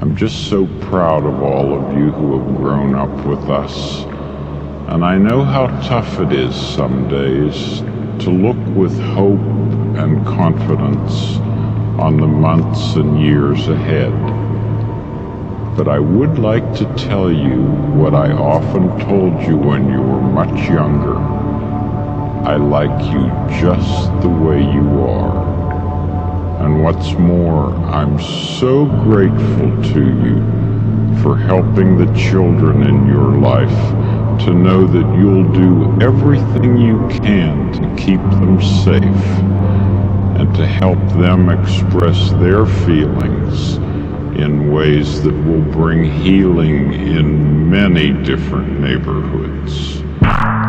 I'm just so proud of all of you who have grown up with us. And I know how tough it is some days to look with hope and confidence on the months and years ahead. But I would like to tell you what I often told you when you were much younger. I like you just the way you are. And what's more, I'm so grateful to you for helping the children in your life to know that you'll do everything you can to keep them safe and to help them express their feelings in ways that will bring healing in many different neighborhoods.